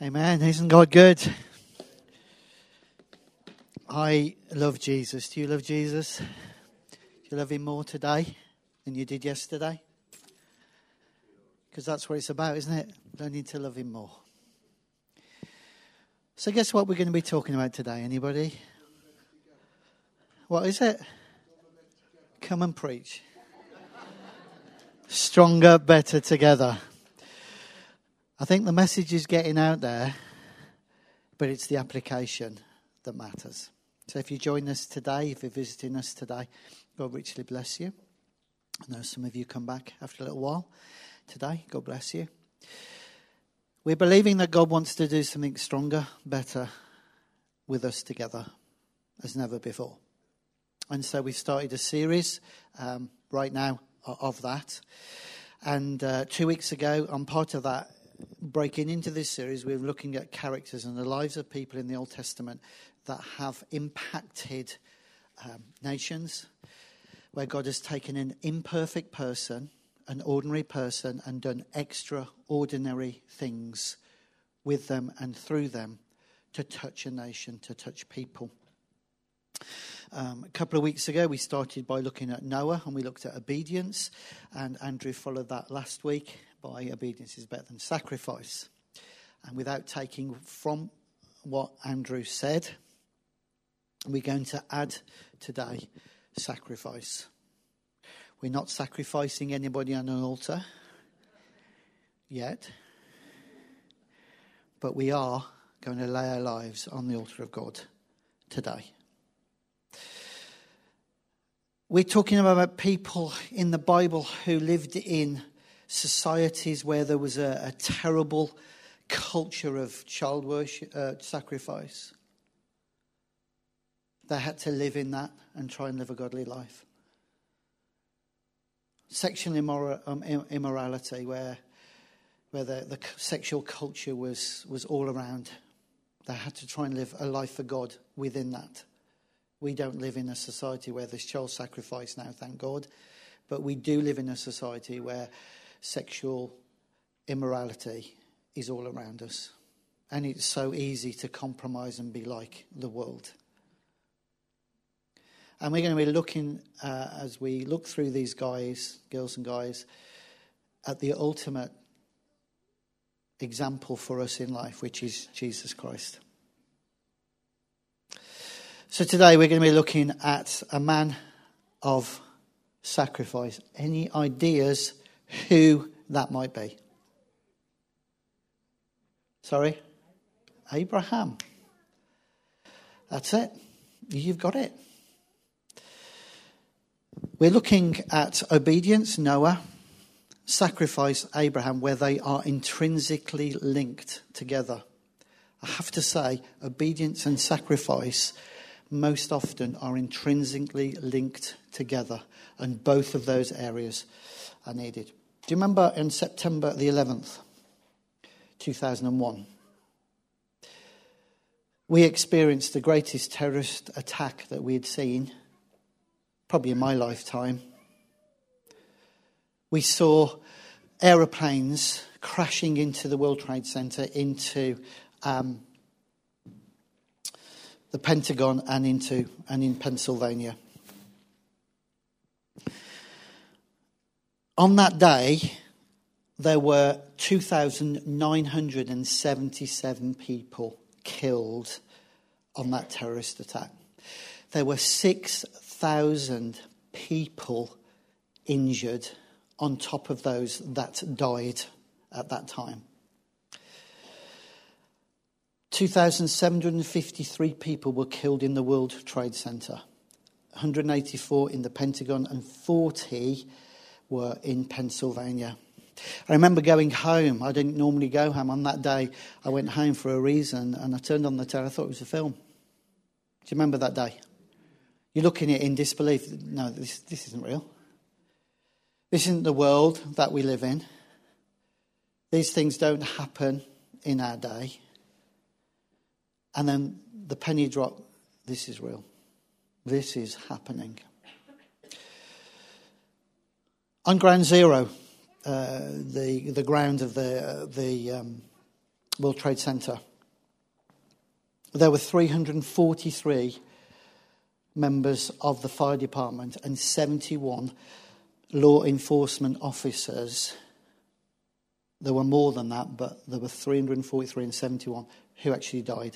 Amen. Isn't God good? I love Jesus. Do you love Jesus? Do you love him more today than you did yesterday? Because that's what it's about, isn't it? Learning to love him more. So guess what we're going to be talking about today? Anybody? What is it? Come and preach. Stronger, better together. I think the message is getting out there, but it's the application that matters. So if you join us today, if you're visiting us today, God richly bless you. I know some of you come back after a little while today. God bless you. We're believing that God wants to do something stronger, better with us together as never before. And so we've started a series right now of that. And 2 weeks ago, I'm part of that. Breaking into this series, we're looking at characters and the lives of people in the Old Testament that have impacted nations, where God has taken an imperfect person, an ordinary person, and done extraordinary things with them and through them to touch a nation, to touch people. A couple of weeks ago, we started by looking at Noah, and we looked at obedience, and Andrew followed that last week by obedience is better than sacrifice. And without taking from what Andrew said, we're going to add today sacrifice. We're not sacrificing anybody on an altar yet, but we are going to lay our lives on the altar of God today. We're talking about people in the Bible who lived in societies where there was a terrible culture of child worship, sacrifice. They had to live in that and try and live a godly life. Sexual immorality, where the sexual culture was all around. They had to try and live a life for God within that. We don't live in a society where there's child sacrifice now, thank God. But we do live in a society where sexual immorality is all around us. And it's so easy to compromise and be like the world. And we're going to be looking, as we look through these guys, girls and guys, at the ultimate example for us in life, which is Jesus Christ. So today we're going to be looking at a man of sacrifice. Any ideas who that might be? Sorry? Abraham. That's it. You've got it. We're looking at obedience, Noah, sacrifice, Abraham, where they are intrinsically linked together. I have to say, obedience and sacrifice most often are intrinsically linked together, and both of those areas are needed. Do you remember in September the 11th, 2001, we experienced the greatest terrorist attack that we had seen, probably in my lifetime. We saw aeroplanes crashing into the World Trade Center, into the Pentagon, and in Pennsylvania. On that day, there were 2,977 people killed on that terrorist attack. There were 6,000 people injured on top of those that died at that time. 2,753 people were killed in the World Trade Center. 184 in the Pentagon, and 40 were in Pennsylvania. I remember going home. I didn't normally go home. On that day, I went home for a reason, and I turned on the telly. I thought it was a film. Do you remember that day? You're looking at it in disbelief. No, this isn't real. This isn't the world that we live in. These things don't happen in our day. And then the penny dropped. This is real. This is happening. On Ground Zero, the ground of the World Trade Center, there were 343 members of the fire department and 71 law enforcement officers. There were more than that, but there were 343 and 71 who actually died.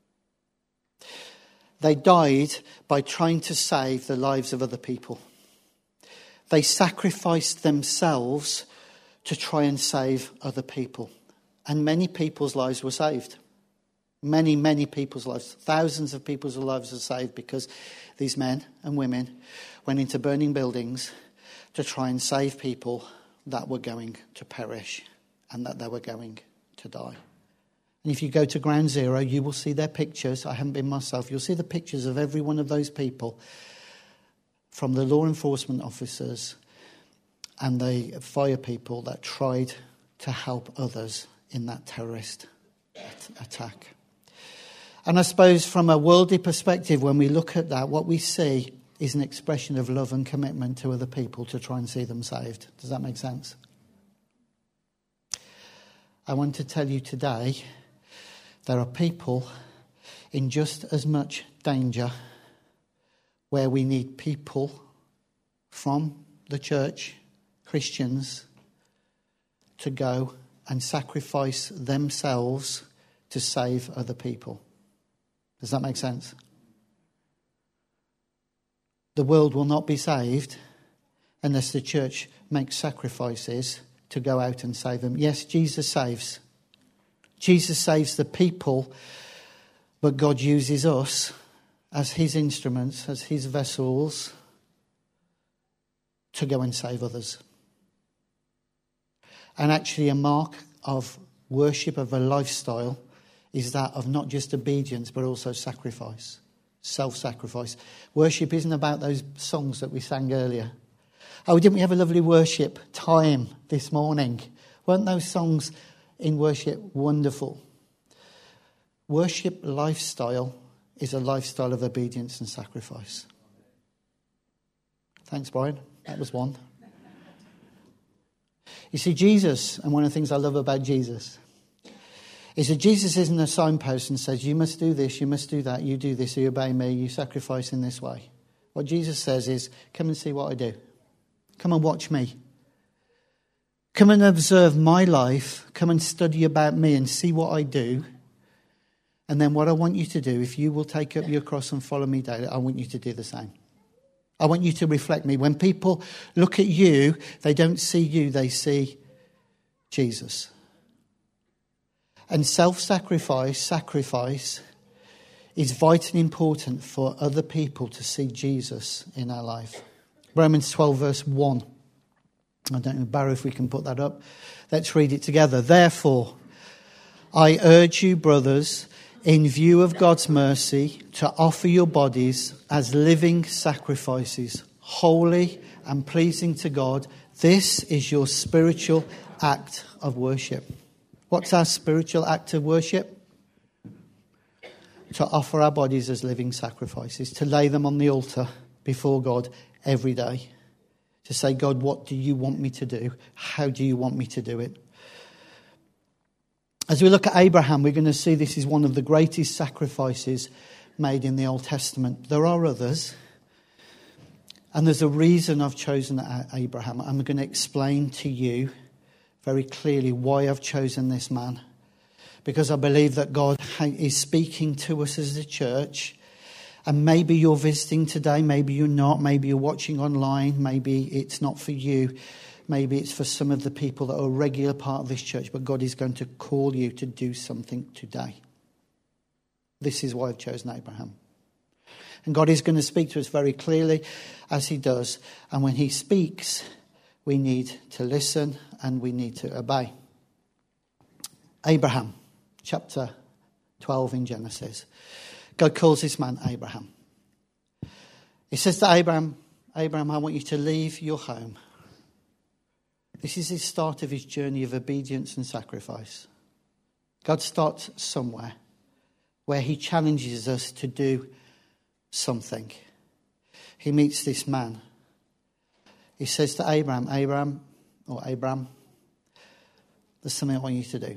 They died by trying to save the lives of other people. They sacrificed themselves to try and save other people. And many people's lives were saved. Many, many people's lives. Thousands of people's lives were saved because these men and women went into burning buildings to try and save people that were going to perish and that they were going to die. And if you go to Ground Zero, you will see their pictures. I haven't been myself. You'll see the pictures of every one of those people, from the law enforcement officers and the fire people that tried to help others in that terrorist attack. And I suppose from a worldly perspective, when we look at that, what we see is an expression of love and commitment to other people to try and see them saved. Does that make sense? I want to tell you today, there are people in just as much danger where we need people from the church, Christians, to go and sacrifice themselves to save other people. Does that make sense? The world will not be saved unless the church makes sacrifices to go out and save them. Yes, Jesus saves. Jesus saves the people, but God uses us as his instruments, as his vessels, to go and save others. And actually a mark of worship, of a lifestyle, is that of not just obedience, but also sacrifice, self-sacrifice. Worship isn't about those songs that we sang earlier. Oh, didn't we have a lovely worship time this morning? Weren't those songs in worship wonderful? Worship lifestyle is a lifestyle of obedience and sacrifice. Thanks, Brian. That was one. You see, Jesus, and one of the things I love about Jesus, is that Jesus isn't a signpost and says, you must do this, you must do that, you do this, you obey me, you sacrifice in this way. What Jesus says is, come and see what I do. Come and watch me. Come and observe my life. Come and study about me and see what I do. And then what I want you to do, if you will take up your cross and follow me daily, I want you to do the same. I want you to reflect me. When people look at you, they don't see you, they see Jesus. And sacrifice is vitally important for other people to see Jesus in our life. Romans 12 verse 1. I don't know, Barry, if we can put that up. Let's read it together. Therefore, I urge you, brothers, in view of God's mercy, to offer your bodies as living sacrifices, holy and pleasing to God. This is your spiritual act of worship. What's our spiritual act of worship? To offer our bodies as living sacrifices, to lay them on the altar before God every day. To say, God, what do you want me to do? How do you want me to do it? As we look at Abraham, we're going to see this is one of the greatest sacrifices made in the Old Testament. There are others. And there's a reason I've chosen Abraham. I'm going to explain to you very clearly why I've chosen this man. Because I believe that God is speaking to us as a church. And maybe you're visiting today, maybe you're not, maybe you're watching online, maybe it's not for you. Maybe it's for some of the people that are a regular part of this church, but God is going to call you to do something today. This is why I've chosen Abraham. And God is going to speak to us very clearly as he does. And when he speaks, we need to listen and we need to obey. Abraham, chapter 12 in Genesis. God calls this man Abraham. He says to Abraham, I want you to leave your home. This is the start of his journey of obedience and sacrifice. God starts somewhere where he challenges us to do something. He meets this man. He says to Abram, there's something I want you to do.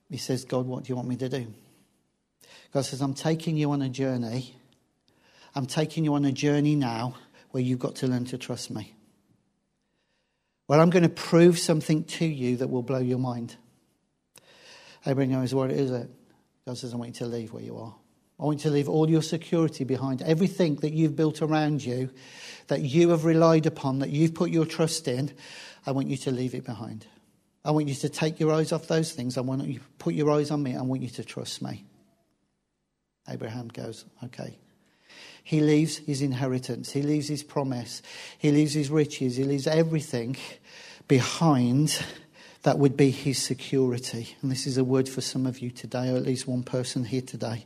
He says, God, what do you want me to do? God says, I'm taking you on a journey. I'm taking you on a journey now where you've got to learn to trust me. Well, I'm going to prove something to you that will blow your mind. Abraham goes, what is it? God says, I want you to leave where you are. I want you to leave all your security behind. Everything that you've built around you, that you have relied upon, that you've put your trust in, I want you to leave it behind. I want you to take your eyes off those things. I want you to put your eyes on me. I want you to trust me. Abraham goes, okay. He leaves his inheritance. He leaves his promise. He leaves his riches. He leaves everything behind that would be his security. And this is a word for some of you today, or at least one person here today.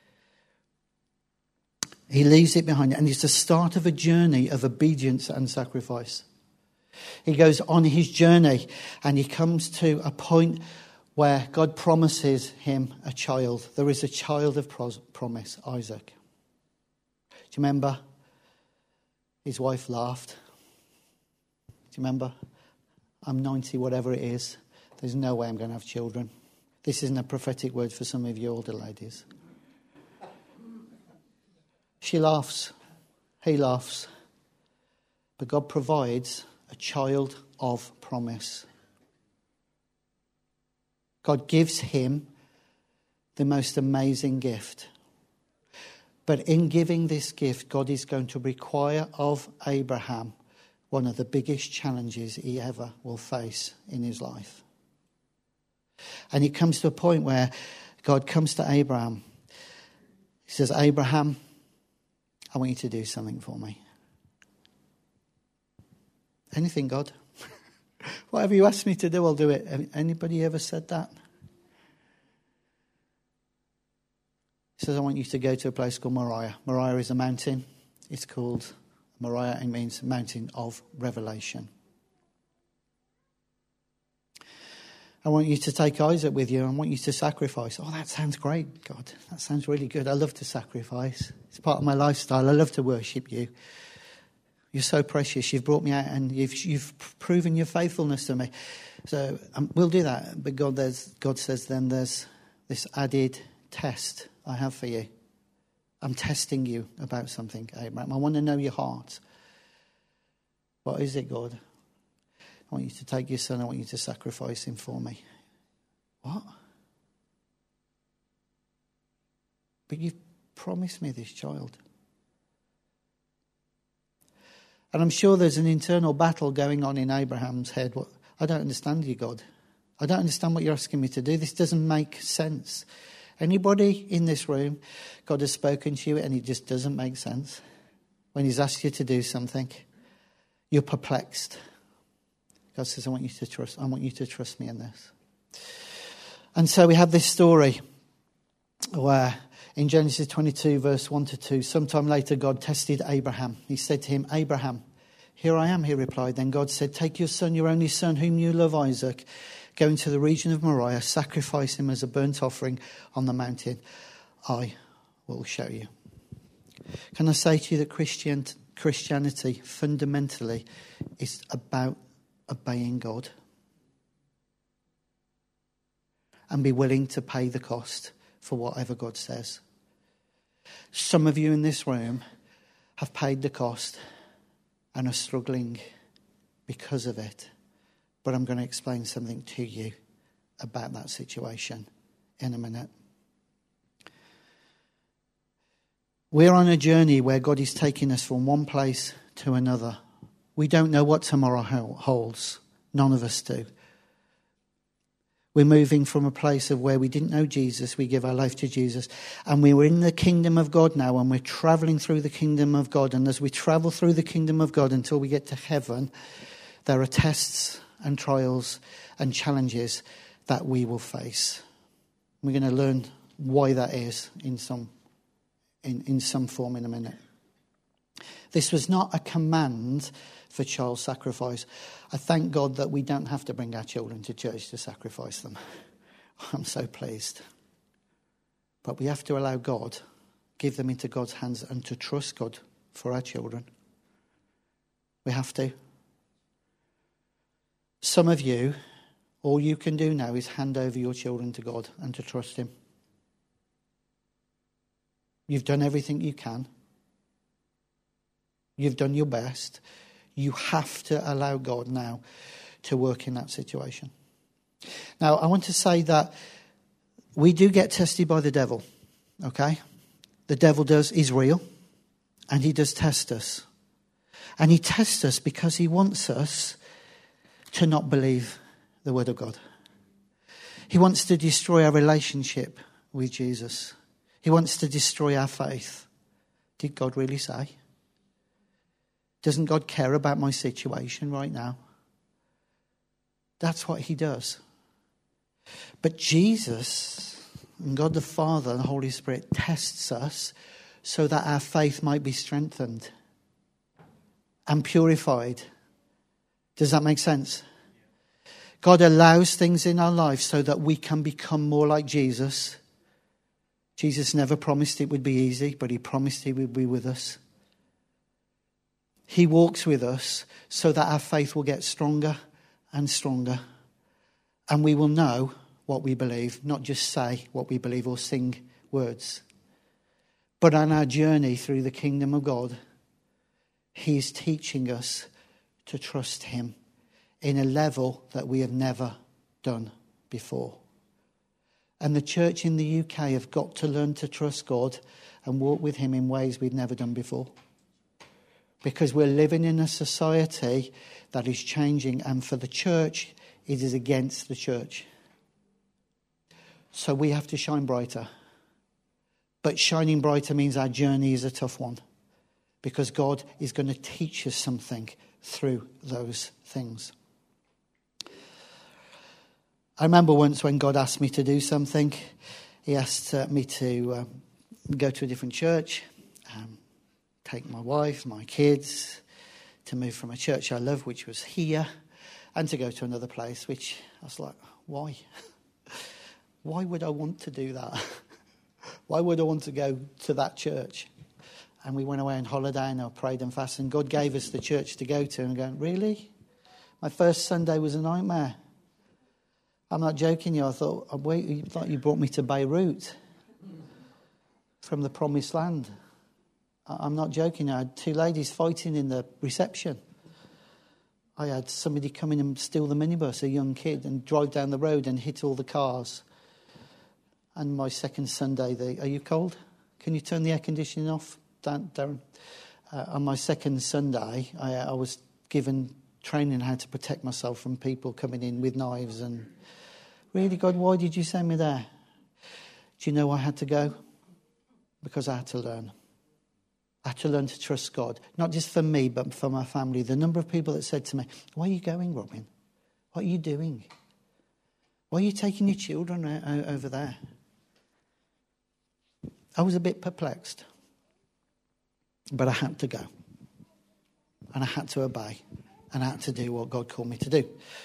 He leaves it behind, and it's the start of a journey of obedience and sacrifice. He goes on his journey, and he comes to a point where God promises him a child. There is a child of promise, Isaac. Do you remember? His wife laughed. Do you remember? I'm 90, whatever it is. There's no way I'm going to have children. This isn't a prophetic word for some of you older ladies. She laughs. He laughs. But God provides a child of promise. God gives him the most amazing gift. But in giving this gift, God is going to require of Abraham one of the biggest challenges he ever will face in his life. And it comes to a point where God comes to Abraham. He says, Abraham, I want you to do something for me. Anything, God? Whatever you ask me to do, I'll do it. Anybody ever said that? He says, I want you to go to a place called Moriah. Moriah is a mountain. It's called Moriah. It means mountain of revelation. I want you to take Isaac with you. I want you to sacrifice. Oh, that sounds great, God. That sounds really good. I love to sacrifice. It's part of my lifestyle. I love to worship you. You're so precious. You've brought me out and you've proven your faithfulness to me. So we'll do that. But God says then there's this added test I have for you. I'm testing you about something, Abraham. I want to know your heart. What is it, God? I want you to take your son. I want you to sacrifice him for me. What? But you've promised me this child. And I'm sure there's an internal battle going on in Abraham's head. I don't understand you, God. I don't understand what you're asking me to do. This doesn't make sense. Anybody in this room, God has spoken to you and it just doesn't make sense. When he's asked you to do something, you're perplexed. God says, I want you to trust me in this. And so we have this story where in Genesis 22, verse 1 to 2, sometime later God tested Abraham. He said to him, Abraham, here I am, he replied. Then God said, take your son, your only son, whom you love, Isaac, go into the region of Moriah, sacrifice him as a burnt offering on the mountain. I will show you. Can I say to you that Christianity fundamentally is about obeying God and be willing to pay the cost for whatever God says. Some of you in this room have paid the cost and are struggling because of it. But I'm going to explain something to you about that situation in a minute. We're on a journey where God is taking us from one place to another. We don't know what tomorrow holds. None of us do. We're moving from a place of where we didn't know Jesus, we give our life to Jesus, and we were in the kingdom of God now, and we're travelling through the kingdom of God. And as we travel through the kingdom of God until we get to heaven, there are tests and trials and challenges that we will face. We're going to learn why that is in some form in a minute. This was not a command for child sacrifice. I thank God that we don't have to bring our children to church to sacrifice them. I'm so pleased. But we have to allow God, give them into God's hands and to trust God for our children. We have to. Some of you All you can do now is hand over your children to God and to trust him. You've done everything you can. You've done your best. You have to allow God now to work in that situation. Now, I want to say that we do get tested by the devil, okay? The devil is real, and he does test us. And he tests us because he wants us to not believe the word of God. He wants to destroy our relationship with Jesus. He wants to destroy our faith. Did God really say? Doesn't God care about my situation right now? That's what he does. But Jesus and God the Father and the Holy Spirit tests us so that our faith might be strengthened and purified. Does that make sense? God allows things in our life so that we can become more like Jesus. Jesus never promised it would be easy, but he promised he would be with us. He walks with us so that our faith will get stronger and stronger. And we will know what we believe, not just say what we believe or sing words. But on our journey through the kingdom of God, he is teaching us to trust him in a level that we have never done before. And the church in the UK have got to learn to trust God and walk with him in ways we've never done before. Because we're living in a society that is changing, and for the church, it is against the church. So we have to shine brighter. But shining brighter means our journey is a tough one, because God is going to teach us something through those things. I remember once when God asked me to do something. He asked me to go to a different church, take my wife, my kids, to move from a church I love, which was here, and to go to another place, which I was like, why? Why would I want to do that? Why would I want to go to that church? And we went away on holiday and I prayed and fasted, and God gave us the church to go to. And I'm going, really? My first Sunday was a nightmare. I'm not joking you. I thought you brought me to Beirut from the promised land. I'm not joking. I had two ladies fighting in the reception. I had somebody come in and steal the minibus, a young kid, and drive down the road and hit all the cars. And my second Sunday, are you cold? Can you turn the air conditioning off, Darren? On my second Sunday, I was given training how to protect myself from people coming in with knives. And really, God, why did you send me there? Do you know I had to go? Because I had to learn. I had to learn to trust God, not just for me, but for my family. The number of people that said to me, why are you going, Robin? What are you doing? Why are you taking your children over there? I was a bit perplexed, but I had to go. And I had to obey. And I had to do what God called me to do.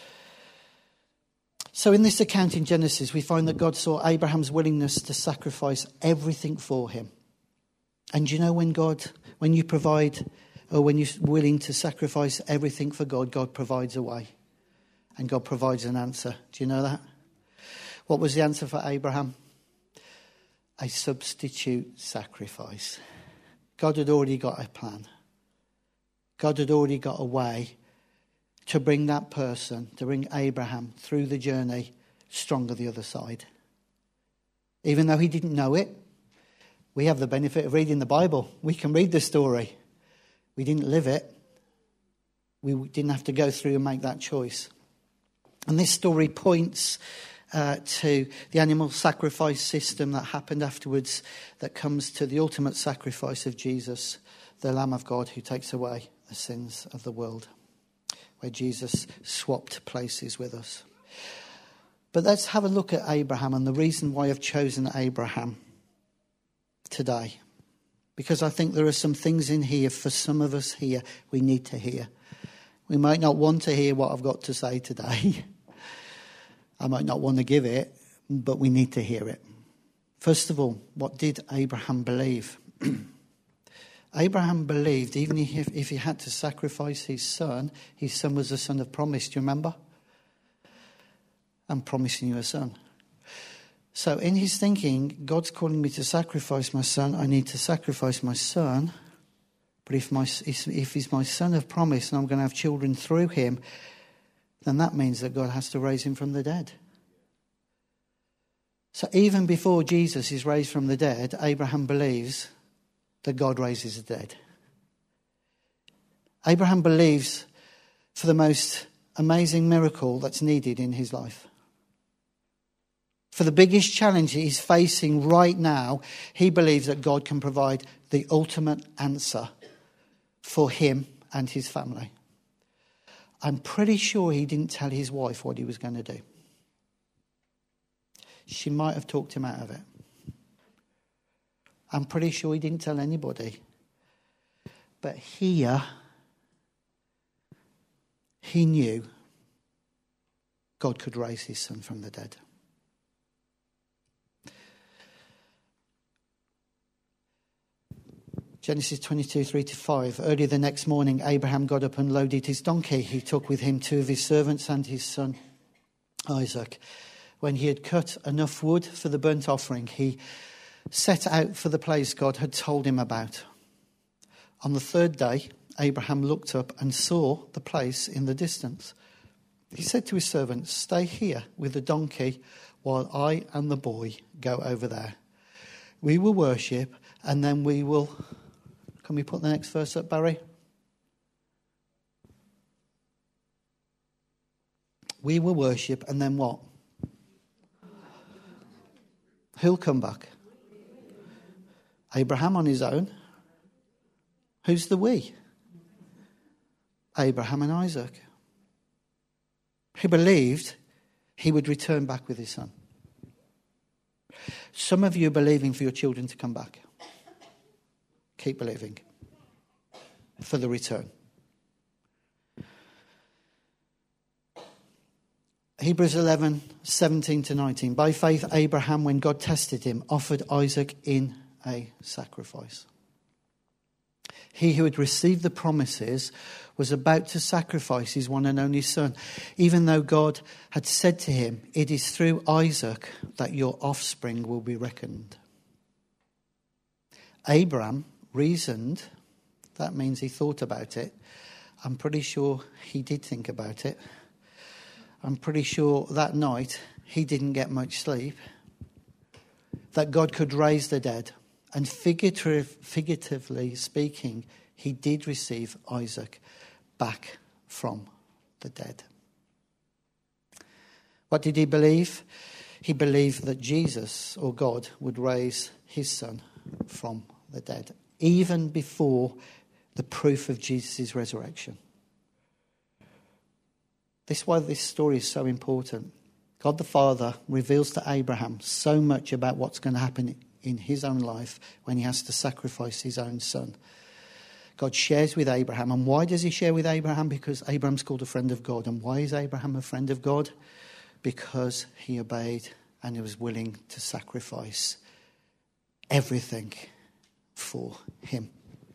So in this account in Genesis, we find that God saw Abraham's willingness to sacrifice everything for him. And you know, when you provide, or when you're willing to sacrifice everything for God, God provides a way. And God provides an answer. Do you know that? What was the answer for Abraham? A substitute sacrifice. God had already got a plan. God had already got a way to bring that person, to bring Abraham through the journey stronger the other side. Even though he didn't know it, we have the benefit of reading the Bible. We can read the story. We didn't live it. We didn't have to go through and make that choice. And this story points to the animal sacrifice system that happened afterwards, that comes to the ultimate sacrifice of Jesus, the Lamb of God who takes away the sins of the world, where Jesus swapped places with us. But let's have a look at Abraham and the reason why I've chosen Abraham today. Because I think there are some things in here for some of us here we need to hear. We might not want to hear what I've got to say today. I might not want to give it, but we need to hear it. First of all, what did Abraham believe? Abraham believed even if he had to sacrifice his son was the son of promise. Do you remember? I'm promising you a son. So in his thinking, God's calling me to sacrifice my son. I need to sacrifice my son. But if he's my son of promise and I'm going to have children through him, then that means that God has to raise him from the dead. So even before Jesus is raised from the dead, Abraham believes that God raises the dead. Abraham believes for the most amazing miracle that's needed in his life. For the biggest challenge he's facing right now, he believes that God can provide the ultimate answer for him and his family. I'm pretty sure he didn't tell his wife what he was going to do. She might have talked him out of it. I'm pretty sure he didn't tell anybody. But here, he knew God could raise his son from the dead. Genesis 22, 3-5. Early the next morning, Abraham got up and loaded his donkey. He took with him 2 of his servants and his son Isaac. When he had cut enough wood for the burnt offering, he set out for the place God had told him about. On the 3rd day, Abraham looked up and saw the place in the distance. He said to his servants, "Stay here with the donkey while I and the boy go over there. We will worship and then we will..." Can we put the next verse up, Barry? We will worship and then what? Who'll come back? Abraham on his own. Who's the we? Abraham and Isaac. He believed he would return back with his son. Some of you are believing for your children to come back. Keep believing for the return. Hebrews 11, 17-19. By faith, Abraham, when God tested him, offered Isaac in a sacrifice. He who had received the promises was about to sacrifice his one and only son, even though God had said to him, "It is through Isaac that your offspring will be reckoned." Abraham reasoned. That means he thought about it. I'm pretty sure he did think about it. I'm pretty sure that night he didn't get much sleep. That God could raise the dead. And figuratively speaking, he did receive Isaac back from the dead. What did he believe? He believed that Jesus, or God, would raise his son from the dead, even before the proof of Jesus' resurrection. This is why this story is so important. God the Father reveals to Abraham so much about what's going to happen in his own life when he has to sacrifice his own son. God shares with Abraham. And why does he share with Abraham? Because Abraham's called a friend of God. And why is Abraham a friend of God? Because he obeyed and he was willing to sacrifice everything for him.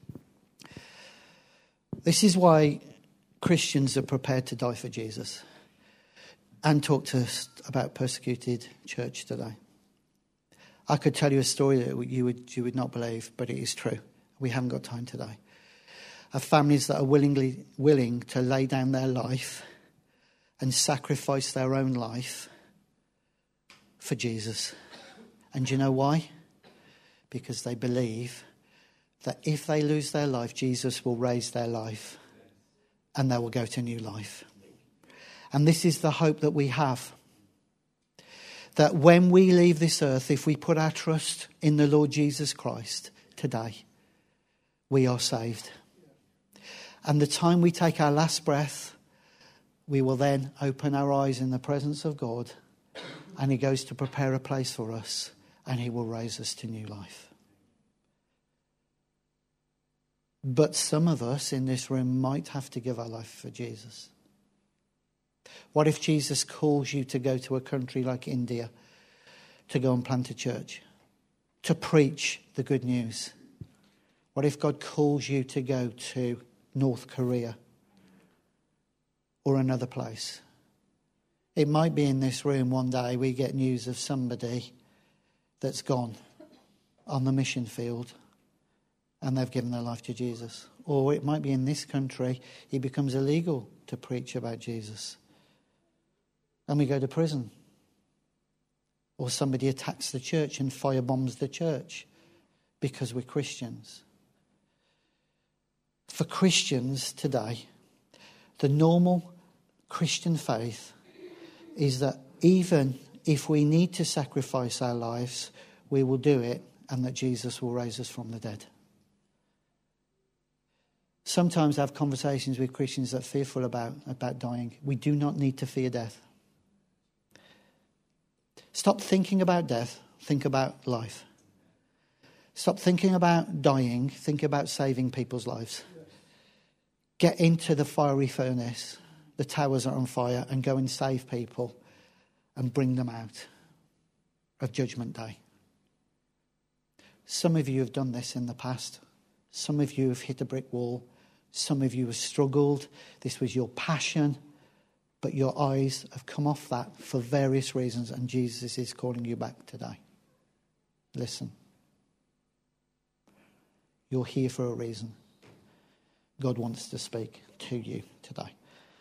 This is why Christians are prepared to die for Jesus. And talk to us about persecuted church today. I could tell you a story that you would not believe, but it is true. We haven't got time today. Of families that are willing to lay down their life and sacrifice their own life for Jesus. And do you know why? Because they believe that if they lose their life, Jesus will raise their life and they will go to new life. And this is the hope that we have. That when we leave this earth, if we put our trust in the Lord Jesus Christ today, we are saved. And the time we take our last breath, we will then open our eyes in the presence of God, and he goes to prepare a place for us, and he will raise us to new life. But some of us in this room might have to give our life for Jesus. What if Jesus calls you to go to a country like India, to go and plant a church, to preach the good news? What if God calls you to go to North Korea or another place? It might be in this room one day we get news of somebody that's gone on the mission field and they've given their life to Jesus. Or it might be in this country it becomes illegal to preach about Jesus and we go to prison. Or somebody attacks the church and firebombs the church because we're Christians. For Christians today, the normal Christian faith is that even if we need to sacrifice our lives, we will do it, and that Jesus will raise us from the dead. Sometimes I have conversations with Christians that are fearful about dying. We do not need to fear death. Stop thinking about death, think about life. Stop thinking about dying, think about saving people's lives. Get into the fiery furnace, the towers are on fire, and go and save people and bring them out of Judgment Day. Some of you have done this in the past. Some of you have hit a brick wall. Some of you have struggled. This was your passion, but your eyes have come off that for various reasons, and Jesus is calling you back today. Listen. You're here for a reason. God wants to speak to you today.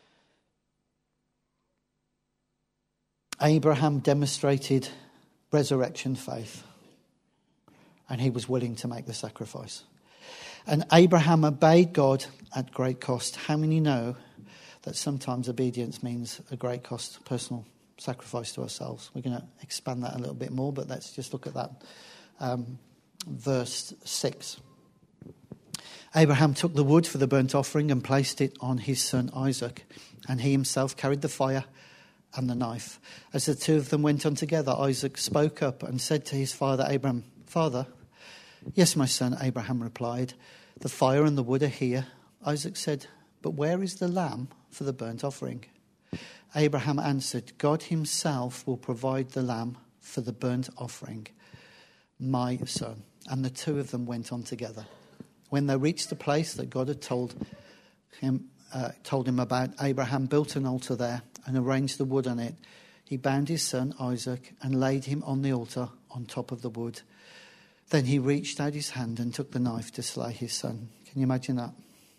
Abraham demonstrated resurrection faith, and he was willing to make the sacrifice. And Abraham obeyed God at great cost. How many know that sometimes obedience means a great cost, personal sacrifice to ourselves? We're going to expand that a little bit more, but let's just look at that. Verse 6. Abraham took the wood for the burnt offering and placed it on his son Isaac, and he himself carried the fire and the knife. As the two of them went on together, Isaac spoke up and said to his father Abraham, "Father." "Yes, my son," Abraham replied. "The fire and the wood are here." Isaac said, "But where is the lamb for the burnt offering?" Abraham answered, "God himself will provide the lamb for the burnt offering, my son." And the two of them went on together. When they reached the place that God had told him about, Abraham built an altar there and arranged the wood on it. He bound his son Isaac and laid him on the altar on top of the wood. Then he reached out his hand and took the knife to slay his son. Can you imagine that?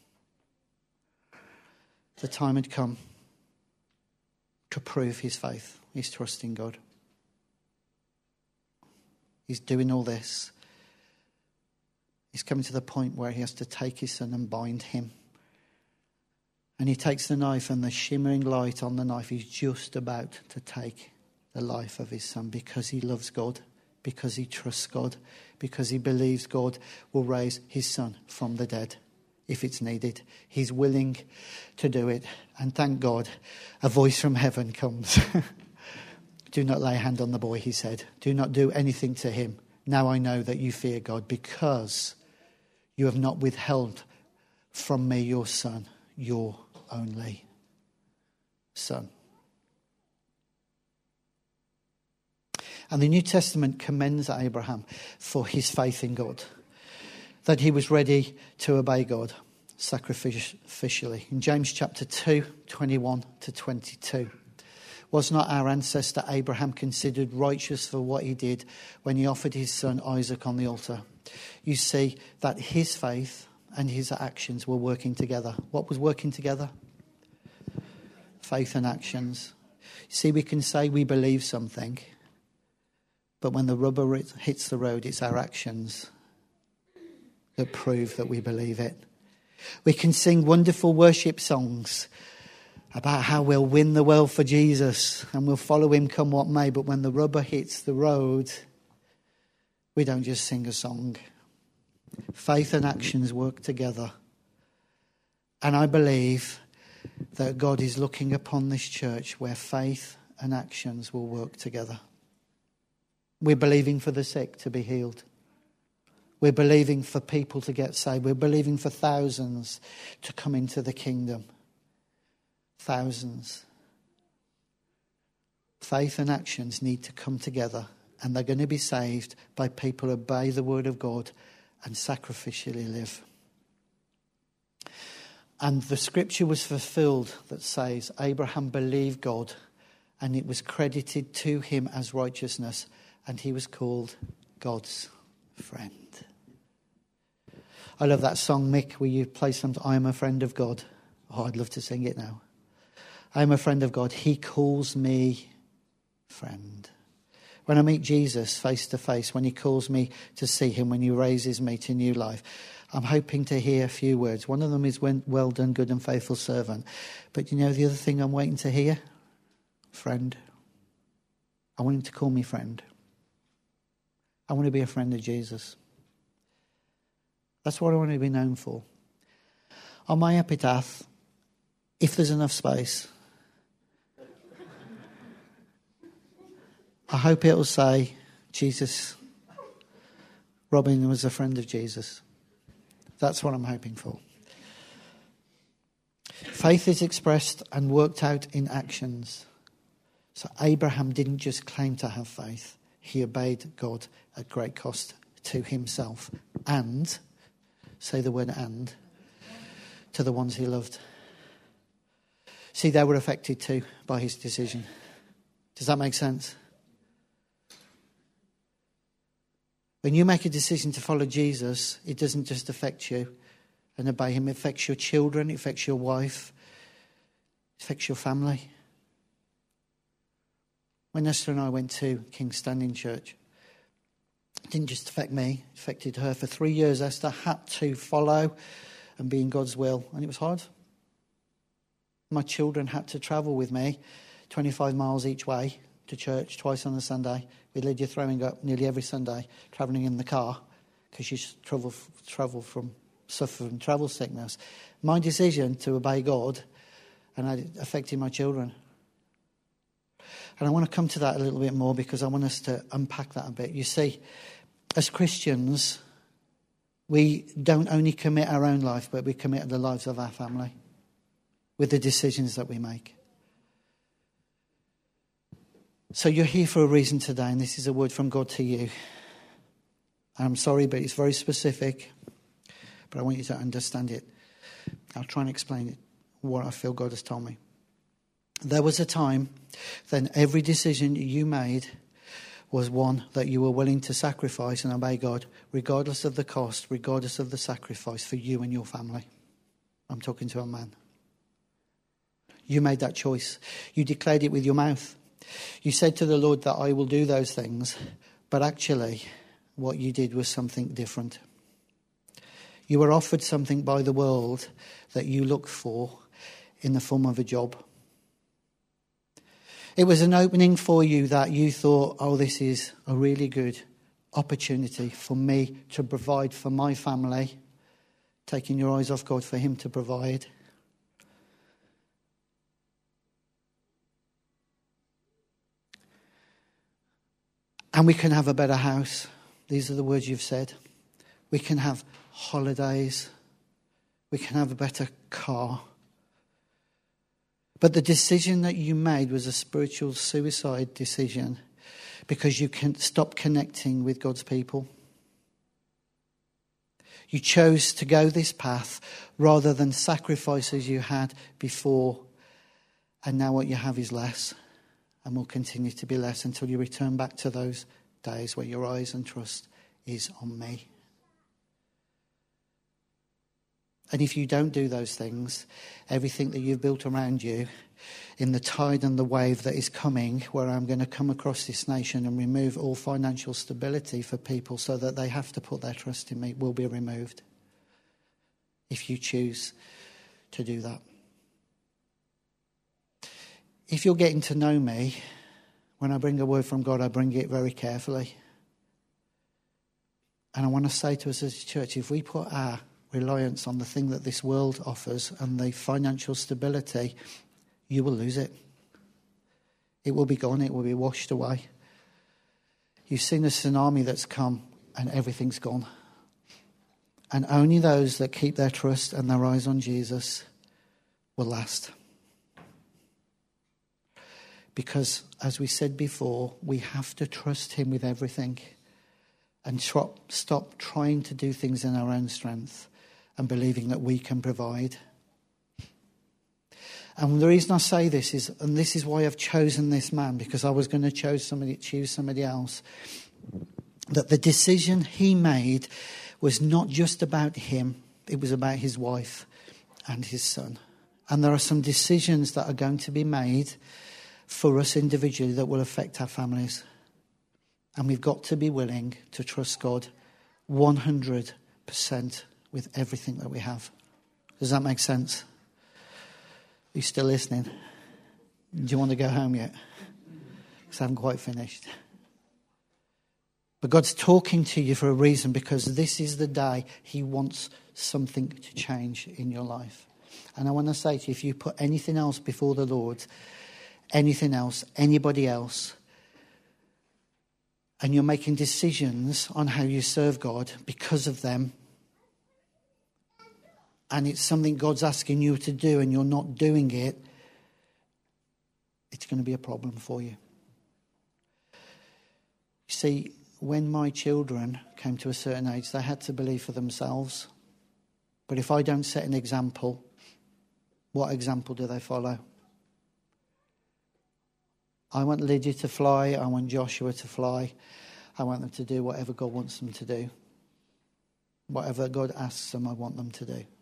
The time had come to prove his faith, his trust in God. He's doing all this. He's coming to the point where he has to take his son and bind him. And he takes the knife, and the shimmering light on the knife is just about to take the life of his son, because he loves God, because he trusts God, because he believes God will raise his son from the dead if it's needed. He's willing to do it. And thank God, a voice from heaven comes. "Do not lay a hand on the boy," he said. "Do not do anything to him. Now I know that you fear God, because you have not withheld from me your son, your only son." And the New Testament commends Abraham for his faith in God, that he was ready to obey God sacrificially. In James chapter 2, 21 to 22. "Was not our ancestor Abraham considered righteous for what he did when he offered his son Isaac on the altar?" You see that his faith and his actions were working together. What was working together? Faith and actions. See, we can say we believe something, but when the rubber hits the road, it's our actions that prove that we believe it. We can sing wonderful worship songs about how we'll win the world for Jesus and we'll follow him come what may, but when the rubber hits the road, we don't just sing a song. Faith and actions work together. And I believe that God is looking upon this church where faith and actions will work together. We're believing for the sick to be healed. We're believing for people to get saved. We're believing for thousands to come into the kingdom. Thousands. Faith and actions need to come together, and they're going to be saved by people who obey the word of God and sacrificially live. And the scripture was fulfilled that says Abraham believed God, and it was credited to him as righteousness, and he was called God's friend. I love that song, Mick, where you play something, I am a friend of God. Oh, I'd love to sing it now. I am a friend of God. He calls me friend. When I meet Jesus face to face, when he calls me to see him, when he raises me to new life, I'm hoping to hear a few words. One of them is, well done, good and faithful servant. But you know the other thing I'm waiting to hear? Friend. I want him to call me friend. I want to be a friend of Jesus. That's what I want to be known for. On my epitaph, if there's enough space, I hope it'll say, Robin was a friend of Jesus. That's what I'm hoping for. Faith is expressed and worked out in actions. So Abraham didn't just claim to have faith. He obeyed God at great cost to himself and, say the word and, to the ones he loved. See, they were affected too by his decision. Does that make sense? When you make a decision to follow Jesus, it doesn't just affect you and obey him. It affects your children, it affects your wife, it affects your family. When Esther and I went to King's Standing Church, it didn't just affect me, it affected her. For 3 years, Esther had to follow and be in God's will, and it was hard. My children had to travel with me 25 miles each way to church twice on a Sunday, with Lydia throwing up nearly every Sunday, travelling in the car because she suffered from travel sickness. My decision to obey God, and it affected my children. And I want to come to that a little bit more because I want us to unpack that a bit. You see, as Christians, we don't only commit our own life, but we commit the lives of our family with the decisions that we make. So you're here for a reason today, and this is a word from God to you. I'm sorry, but it's very specific, but I want you to understand it. I'll try and explain it, what I feel God has told me. There was a time then every decision you made was one that you were willing to sacrifice and obey God, regardless of the cost, regardless of the sacrifice for you and your family. I'm talking to a man. You made that choice. You declared it with your mouth. You said to the Lord that I will do those things, but actually what you did was something different. You were offered something by the world that you looked for in the form of a job. It was an opening for you that you thought, oh, this is a really good opportunity for me to provide for my family, taking your eyes off God for him to provide. And we can have a better house. These are the words you've said. We can have holidays. We can have a better car. But the decision that you made was a spiritual suicide decision because you can stop connecting with God's people. You chose to go this path rather than sacrifices you had before. And now what you have is less. And will continue to be less until you return back to those days where your eyes and trust is on me. And if you don't do those things, everything that you've built around you in the tide and the wave that is coming, where I'm going to come across this nation and remove all financial stability for people so that they have to put their trust in me, will be removed if you choose to do that. If you're getting to know me, when I bring a word from God, I bring it very carefully. And I want to say to us as a church, if we put our reliance on the thing that this world offers and the financial stability, you will lose it. It will be gone. It will be washed away. You've seen a tsunami that's come and everything's gone. And only those that keep their trust and their eyes on Jesus will last. Because, as we said before, we have to trust him with everything and stop trying to do things in our own strength and believing that we can provide. And the reason I say this is, and this is why I've chosen this man, because I was going to choose somebody else, that the decision he made was not just about him, it was about his wife and his son. And there are some decisions that are going to be made for us individually that will affect our families. And we've got to be willing to trust God 100% with everything that we have. Does that make sense? Are you still listening? Do you want to go home yet? Because I haven't quite finished. But God's talking to you for a reason, because this is the day he wants something to change in your life. And I want to say to you, if you put anything else before the Lord, anything else, anybody else, and you're making decisions on how you serve God because of them, and it's something God's asking you to do and you're not doing it, it's going to be a problem for you. You see, when my children came to a certain age, they had to believe for themselves. But if I don't set an example, what example do they follow? I want Lydia to fly. I want Joshua to fly. I want them to do whatever God wants them to do. Whatever God asks them, I want them to do.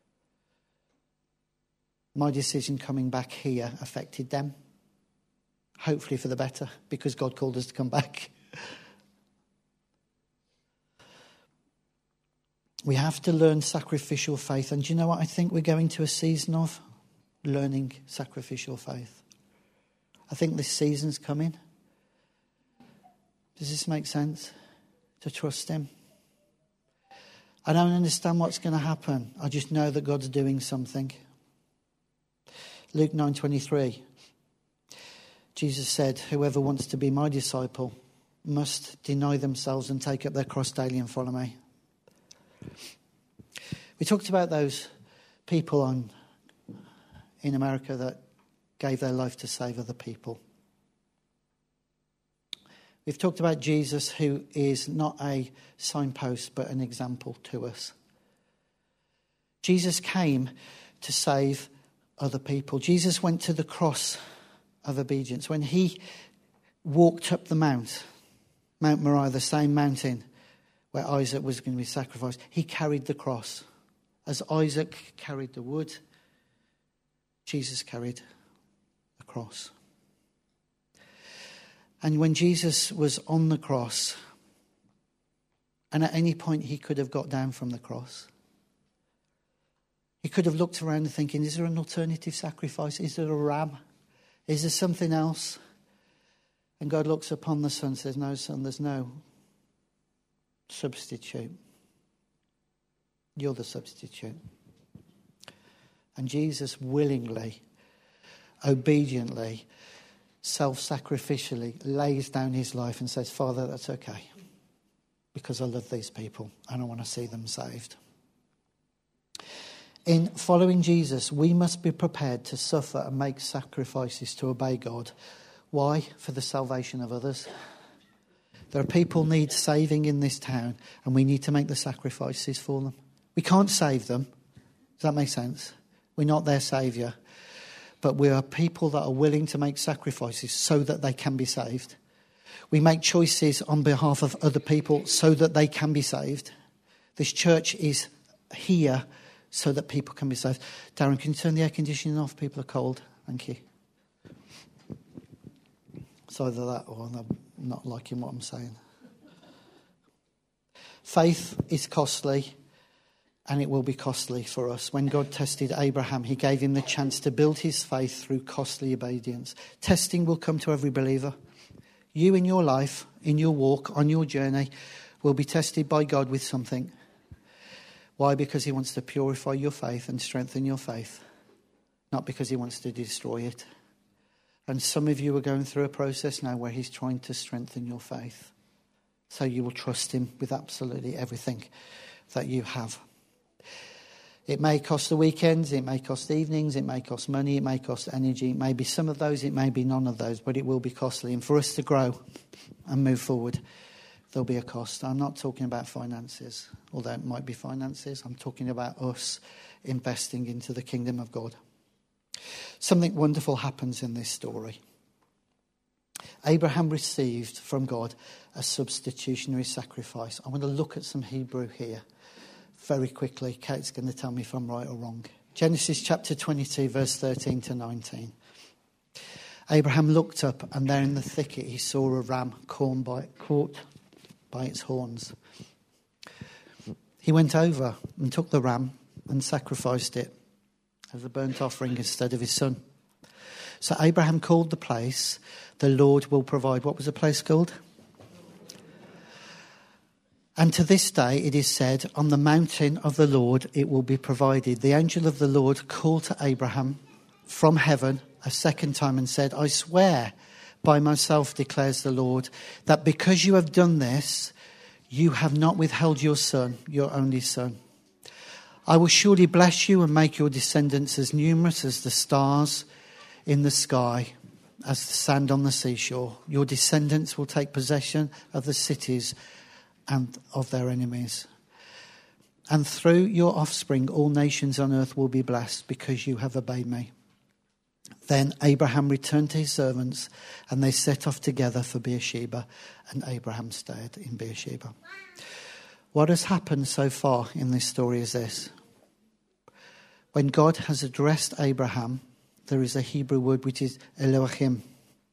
My decision coming back here affected them. Hopefully for the better, because God called us to come back. We have to learn sacrificial faith. And do you know what I think we're going to a season of? Learning sacrificial faith. I think this season's coming. Does this make sense? To trust him. I don't understand what's going to happen. I just know that God's doing something. Luke 9:23. Jesus said, whoever wants to be my disciple must deny themselves and take up their cross daily and follow me. We talked about those people in America that gave their life to save other people. We've talked about Jesus, who is not a signpost but an example to us. Jesus came to save other people. Jesus went to the cross of obedience. When he walked up the Mount Moriah, the same mountain where Isaac was going to be sacrificed, he carried the cross. As Isaac carried the wood, Jesus carried the cross. And when Jesus was on the cross, and at any point he could have got down from the cross, he could have looked around and thinking, is there an alternative sacrifice? Is there a ram? Is there something else? And God looks upon the Son and says, no, Son, there's no substitute. You're the substitute. And Jesus willingly, obediently, self-sacrificially lays down his life and says, Father, that's okay, because I love these people and I want to see them saved. In following Jesus, we must be prepared to suffer and make sacrifices to obey God. Why? For the salvation of others. There are people need saving in this town, and we need to make the sacrifices for them. We can't save them. Does that make sense? We're not their saviour. But we are people that are willing to make sacrifices so that they can be saved. We make choices on behalf of other people so that they can be saved. This church is here so that people can be saved. Darren, can you turn the air conditioning off? People are cold. Thank you. It's either that or I'm not liking what I'm saying. Faith is costly, and it will be costly for us. When God tested Abraham, he gave him the chance to build his faith through costly obedience. Testing will come to every believer. You in your life, in your walk, on your journey, will be tested by God with something. Why? Because he wants to purify your faith and strengthen your faith. Not because he wants to destroy it. And some of you are going through a process now where he's trying to strengthen your faith. So you will trust him with absolutely everything that you have. It may cost the weekends, it may cost evenings, it may cost money, it may cost energy. It may be some of those, it may be none of those, but it will be costly. And for us to grow and move forward, there'll be a cost. I'm not talking about finances, although it might be finances. I'm talking about us investing into the kingdom of God. something wonderful happens in this story. Abraham received from God a substitutionary sacrifice. I want to look at some Hebrew here very quickly. Kate's going to tell me if I'm right or wrong. Genesis chapter 22, verse 13 to 19. Abraham looked up, and there in the thicket he saw a ram caught by its horns. He went over and took the ram and sacrificed it as a burnt offering instead of his son. So Abraham called the place, "The Lord will provide." What was the place called? And to this day it is said, "On the mountain of the Lord it will be provided." The angel of the Lord called to Abraham from heaven a second time and said, "I swear by myself, declares the Lord, that because you have done this, you have not withheld your son, your only son. I will surely bless you and make your descendants as numerous as the stars in the sky, as the sand on the seashore. Your descendants will take possession of the cities and of their enemies. And through your offspring, all nations on earth will be blessed because you have obeyed me." Then Abraham returned to his servants, and they set off together for Beersheba, and Abraham stayed in Beersheba. What has happened so far in this story is this. When God has addressed Abraham, there is a Hebrew word which is Elohim.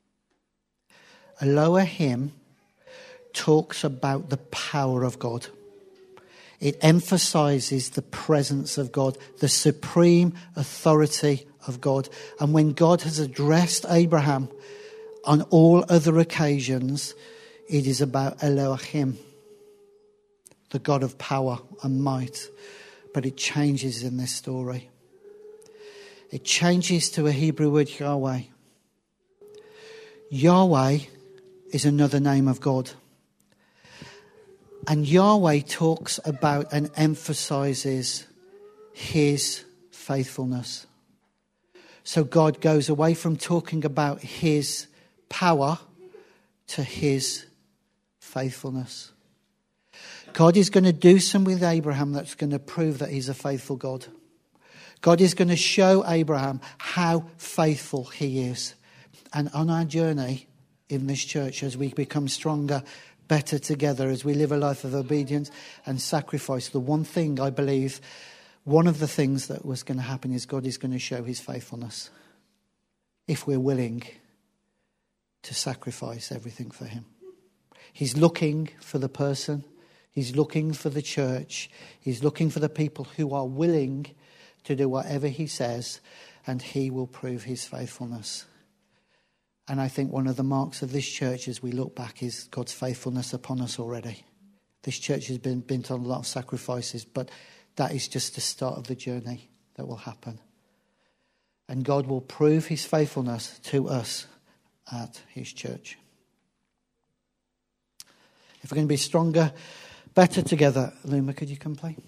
Elohim talks about the power of God. It emphasizes the presence of God, the supreme authority of God. And when God has addressed Abraham on all other occasions, it is about Elohim, the God of power and might. But it changes in this story. It changes to a Hebrew word, Yahweh. Yahweh is another name of God. And Yahweh talks about and emphasizes his faithfulness. So God goes away from talking about his power to his faithfulness. God is going to do something with Abraham that's going to prove that he's a faithful God. God is going to show Abraham how faithful he is. And on our journey in this church, as we become stronger, better together, as we live a life of obedience and sacrifice, the one thing I believe, one of the things that was going to happen is God is going to show his faithfulness if we're willing to sacrifice everything for him. He's looking for the person. He's looking for the church. He's looking for the people who are willing to do whatever he says, and he will prove his faithfulness. And I think one of the marks of this church as we look back is God's faithfulness upon us already. This church has been on a lot of sacrifices, but that is just the start of the journey that will happen. And God will prove his faithfulness to us at his church. If we're going to be stronger, better together, Luma, could you come play?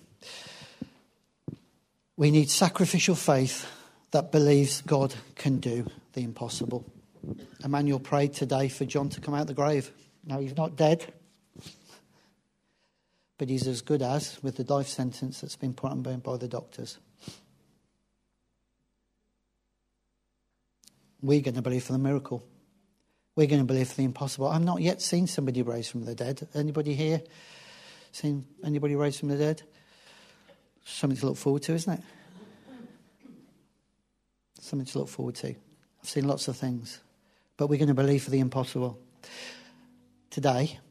We need sacrificial faith that believes God can do the impossible. Emmanuel prayed today for John to come out of the grave. Now, he's not dead, but he's as good as with the life sentence that's been put on by the doctors. We're going to believe for the miracle. We're going to believe for the impossible. I've not yet seen somebody raised from the dead. Anybody here seen anybody raised from the dead? Something to look forward to, isn't it? Something to look forward to. I've seen lots of things. But we're going to believe for the impossible. Today,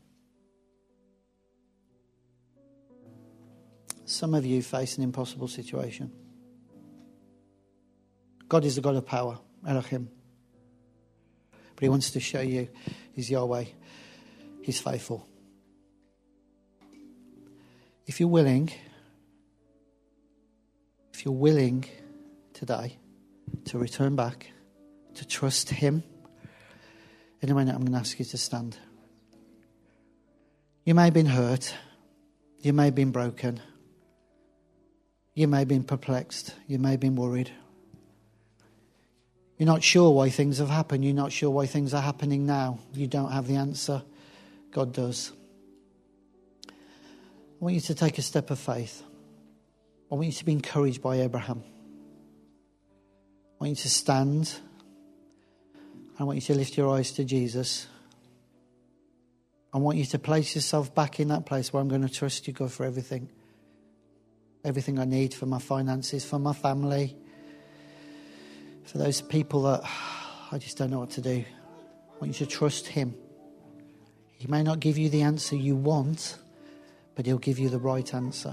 some of you face an impossible situation. God is the God of power, Elohim. But he wants to show you his Yahweh. He's faithful. If you're willing today to return back, to trust him, in a minute I'm going to ask you to stand. You may have been hurt. You may have been broken. You may have been perplexed. You may have been worried. You're not sure why things have happened. You're not sure why things are happening now. You don't have the answer. God does. I want you to take a step of faith. I want you to be encouraged by Abraham. I want you to stand. I want you to lift your eyes to Jesus. I want you to place yourself back in that place where I'm going to trust you, God, for everything. Everything I need for my finances, for my family, for those people that I just don't know what to do. I want you to trust him. He may not give you the answer you want, but he'll give you the right answer.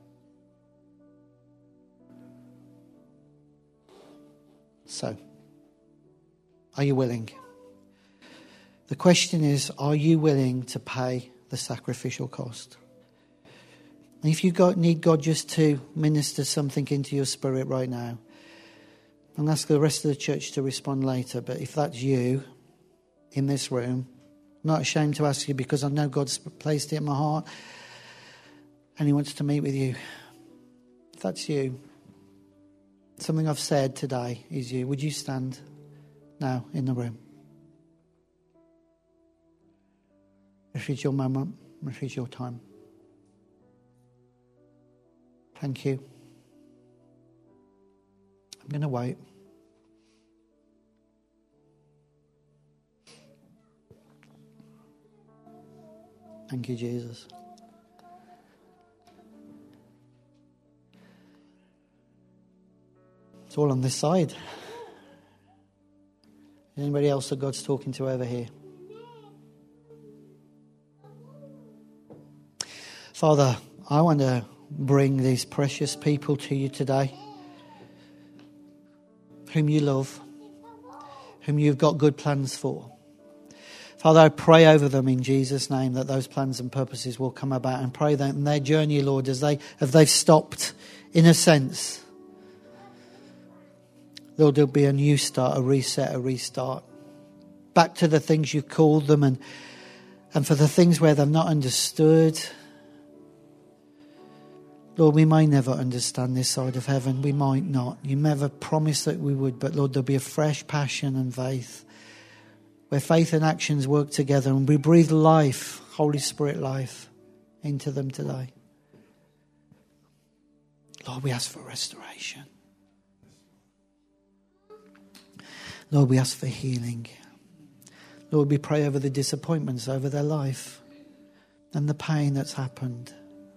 So, are you willing? The question is, are you willing to pay the sacrificial cost? And if you need God just to minister something into your spirit right now, and ask the rest of the church to respond later, but if that's you in this room, I'm not ashamed to ask you because I know God's placed it in my heart and he wants to meet with you. If that's you, something I've said today is you. Would you stand now in the room? This is your moment. This is your time. Thank you. I'm going to wait. Thank you, Jesus. It's all on this side. Anybody else that God's talking to over here? Father, I want to bring these precious people to you today, whom you love, whom you've got good plans for. Father, I pray over them in Jesus' name that those plans and purposes will come about, and pray that in their journey, Lord, as they've stopped, in a sense, Lord, there'll be a new start, a reset, a restart. Back to the things you've called them, and for the things where they've not understood. Lord, we may never understand this side of heaven. We might not. You never promised that we would, but Lord, there'll be a fresh passion and faith, where faith and actions work together, and we breathe life, Holy Spirit life, into them today. Lord, we ask for restoration. Lord, we ask for healing. Lord, we pray over the disappointments over their life and the pain that's happened.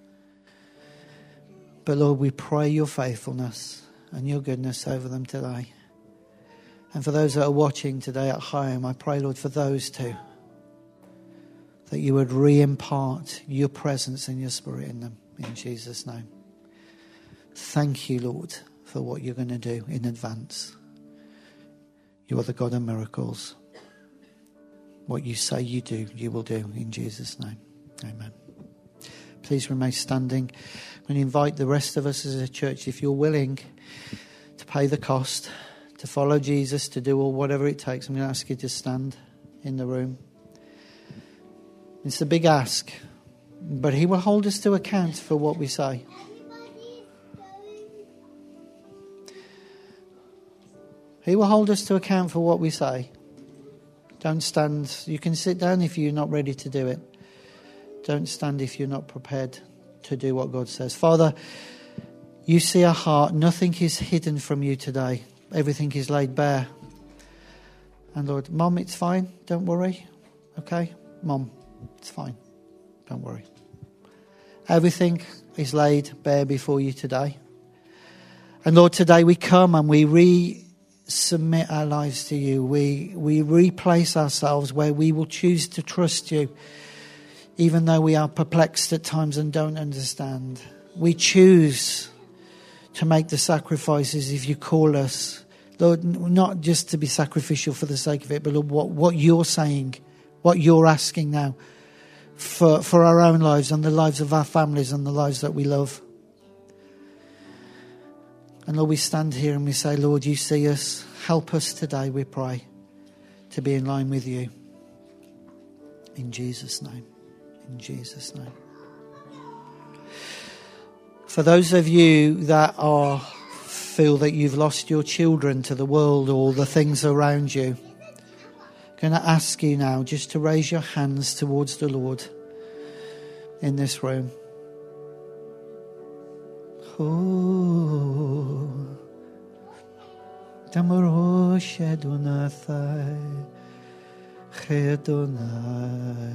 But Lord, we pray your faithfulness and your goodness over them today. And for those that are watching today at home, I pray, Lord, for those too, that you would re-impart your presence and your spirit in them, in Jesus' name. Thank you, Lord, for what you're going to do in advance. You are the God of miracles. What you say you do, you will do, in Jesus' name. Amen. Please remain standing. I'm going to invite the rest of us as a church, if you're willing to pay the cost, to follow Jesus, to do whatever it takes. I'm going to ask you to stand in the room. It's a big ask, but he will hold us to account for what we say. He will hold us to account for what we say. Don't stand. You can sit down if you're not ready to do it. Don't stand if you're not prepared to do what God says. Father, you see our heart. Nothing is hidden from you today. Everything is laid bare. And Lord, Mom, it's fine. Don't worry. Okay? Mom, it's fine. Don't worry. Everything is laid bare before you today. And Lord, today we come and we resubmit our lives to you. We replace ourselves where we will choose to trust you, even though we are perplexed at times and don't understand. We choose to make the sacrifices if you call us, Lord, not just to be sacrificial for the sake of it, but Lord, what you're saying, what you're asking now for our own lives and the lives of our families and the lives that we love. And Lord, we stand here and we say, Lord, you see us. Help us today, we pray, to be in line with you. In Jesus' name. In Jesus' name. For those of you that feel that you've lost your children to the world or the things around you, I'm going to ask you now just to raise your hands towards the Lord in this room. Oh. Damarosh Adonathai Chedonai.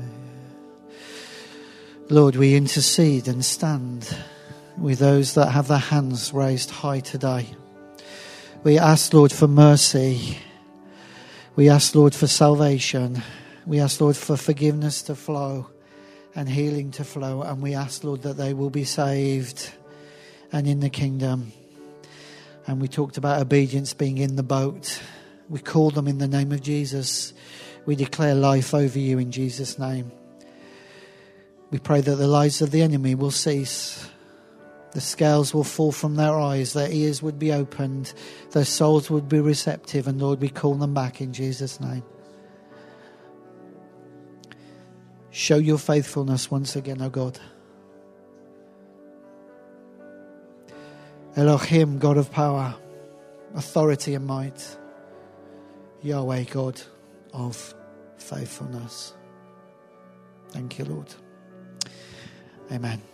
Lord, we intercede and stand with those that have their hands raised high today. We ask, Lord, for mercy. We ask, Lord, for salvation. We ask, Lord, for forgiveness to flow and healing to flow. And we ask, Lord, that they will be saved and in the kingdom. And we talked about obedience being in the boat. We call them in the name of Jesus. We declare life over you in Jesus' name. We pray that the lies of the enemy will cease. The scales will fall from their eyes. Their ears would be opened. Their souls would be receptive. And Lord, we call them back in Jesus' name. Show your faithfulness once again, O God. Elohim, God of power, authority and might. Yahweh, God of faithfulness. Thank you, Lord. Amen.